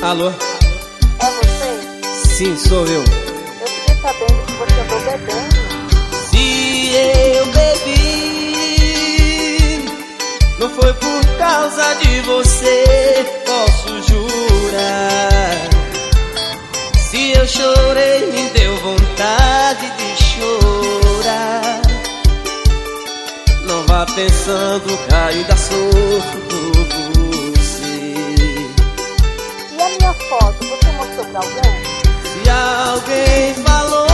Alô? É você? Sim, sou eu. Eu fiquei sabendo que você andou bebendo. Se eu bebi, não foi por causa de você, posso jurar. Se eu chorei, me deu vontade de chorar. Não vá pensando que ainda sofro por você. E a minha foto, você mostrou pra alguém? Se alguém falou